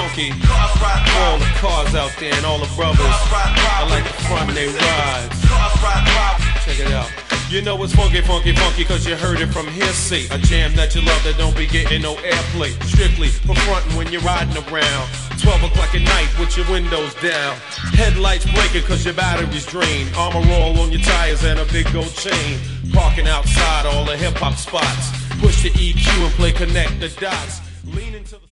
funky. For all the cars out there and all the brothers, I like the front they ride. Check it out. You know it's funky, funky, funky, cause you heard it from hearsay. A jam that you love that don't be getting no airplay. Strictly for frontin' when you're riding around. 12 o'clock at night with your windows down. Headlights breaking cause your battery's drained. Armor roll on your tires and a big gold chain. Parking outside all the hip-hop spots. Push the EQ and play connect the dots. Lean into the